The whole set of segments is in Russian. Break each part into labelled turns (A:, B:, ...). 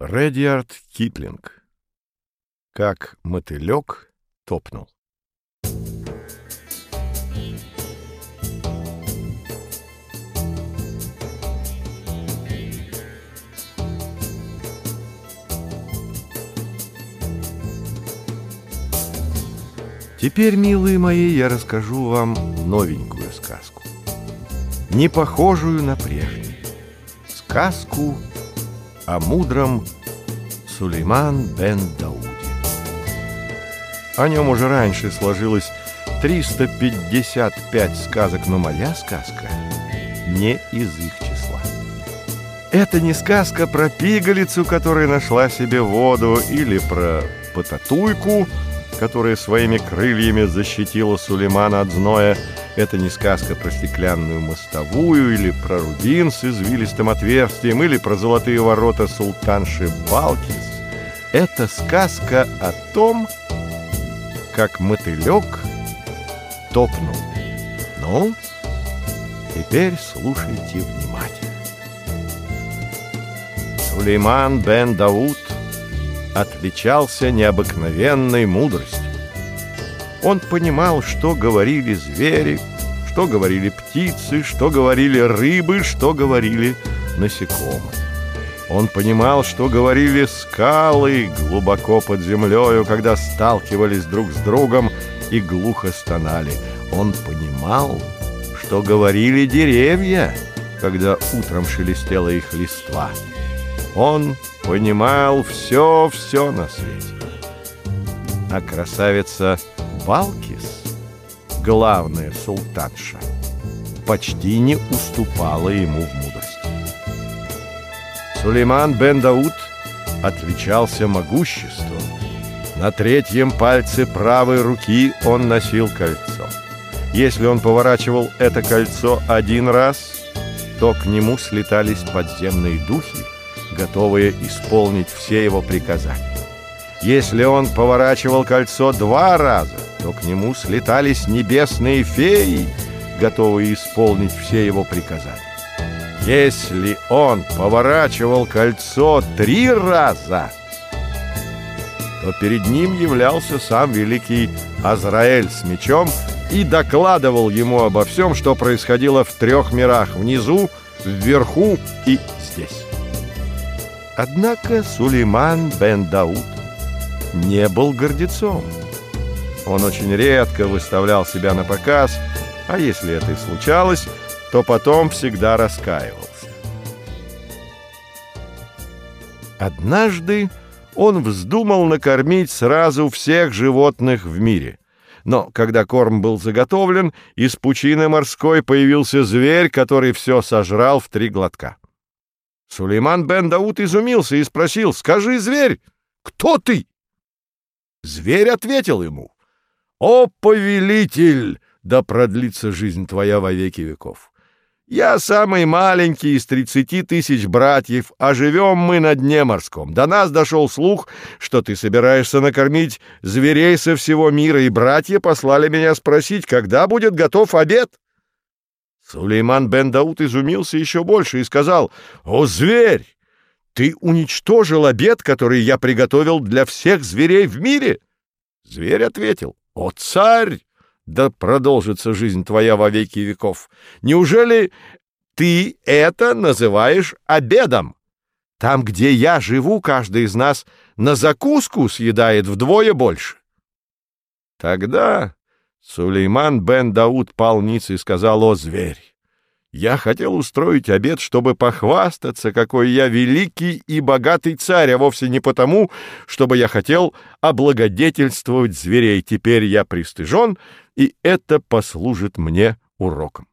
A: Редьярд Киплинг. Как мотылек топнул. Теперь, милые мои, я расскажу вам новенькую сказку, не похожую на прежнюю. Сказку о мудром Сулейман бен Дауде. О нем уже раньше сложилось 355 сказок, но моя сказка не из их числа. Это не сказка про пигалицу, которая нашла себе воду, или про потатуйку, которая своими крыльями защитила Сулеймана от зноя. Это не сказка про стеклянную мостовую, или про рубин с извилистым отверстием, или про золотые ворота султанши Балкис. Это сказка о том, как мотылек топнул. Ну, теперь слушайте внимательно. Сулейман бен Дауд отличался необыкновенной мудростью. Он понимал, что говорили звери, что говорили птицы, что говорили рыбы, что говорили насекомые. Он понимал, что говорили скалы глубоко под землею, когда сталкивались друг с другом и глухо стонали. Он понимал, что говорили деревья, когда утром шелестела их листва. Он понимал все на свете. А красавица Балкис, главная султанша, почти не уступала ему в мудрости. Сулейман бен Дауд отличался могуществом. На третьем пальце правой руки он носил кольцо. Если он поворачивал это кольцо один раз, то к нему слетались подземные духи, готовые исполнить все его приказания. Если он поворачивал кольцо два раза, то к нему слетались небесные феи, готовые исполнить все его приказания. Если он поворачивал кольцо три раза, то перед ним являлся сам великий Азраэль с мечом и докладывал ему обо всем, что происходило в трех мирах: внизу, вверху и здесь. Однако Сулейман бен Дауд не был гордецом. Он очень редко выставлял себя на показ, а если это и случалось, то потом всегда раскаивался. Однажды он вздумал накормить сразу всех животных в мире. Но когда корм был заготовлен, из пучины морской появился зверь, который все сожрал в 3 глотка. Сулейман бен Дауд изумился и спросил: «Скажи, зверь, кто ты?» Зверь ответил ему: «О, повелитель, да продлится жизнь твоя во веки веков! Я самый маленький из 30 000 братьев, а живем мы на дне морском. До нас дошел слух, что ты собираешься накормить зверей со всего мира, и братья послали меня спросить, когда будет готов обед». Сулейман бен Дауд изумился еще больше и сказал: «О, зверь, ты уничтожил обед, который я приготовил для всех зверей в мире?» Зверь ответил: «О, царь, да продолжится жизнь твоя во веки веков! Неужели ты это называешь обедом? Там, где я живу, каждый из нас на закуску съедает вдвое больше». Тогда Сулейман бен Дауд пал ниц и сказал: «О, зверь, я хотел устроить обед, чтобы похвастаться, какой я великий и богатый царь, а вовсе не потому, чтобы я хотел облагодетельствовать зверей. Теперь я пристыжен, и это послужит мне уроком».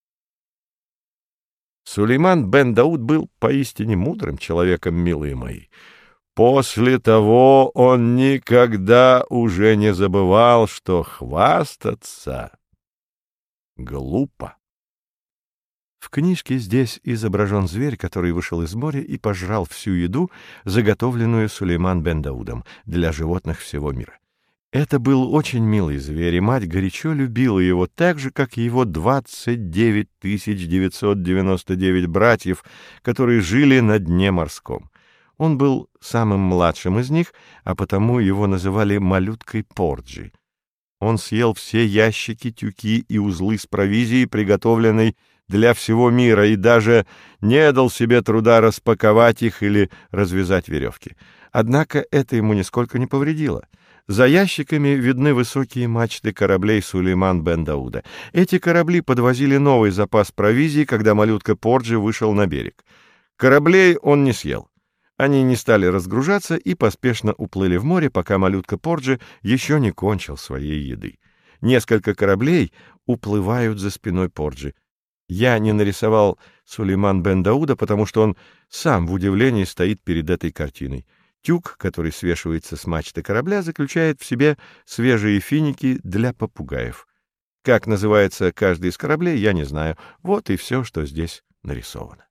A: Сулейман бен Дауд был поистине мудрым человеком, милые мои. После того он никогда уже не забывал, что хвастаться глупо. В книжке здесь изображен зверь, который вышел из моря и пожрал всю еду, заготовленную Сулейман бен Даудом для животных всего мира. Это был очень милый зверь, и мать горячо любила его так же, как и его 29 999 братьев, которые жили на дне морском. Он был самым младшим из них, а потому его называли малюткой Порджи. Он съел все ящики, тюки и узлы с провизией, приготовленной для всего мира, и даже не дал себе труда распаковать их или развязать веревки. Однако это ему нисколько не повредило. За ящиками видны высокие мачты кораблей Сулейман бен Дауда. Эти корабли подвозили новый запас провизии, когда малютка Порджи вышел на берег. Кораблей он не съел. Они не стали разгружаться и поспешно уплыли в море, пока малютка Порджи еще не кончил своей еды. Несколько кораблей уплывают за спиной Порджи. Я не нарисовал Сулейман бен Дауда, потому что он сам в удивлении стоит перед этой картиной. Тюк, который свешивается с мачты корабля, заключает в себе свежие финики для попугаев. Как называется каждый из кораблей, я не знаю. Вот и все, что здесь нарисовано.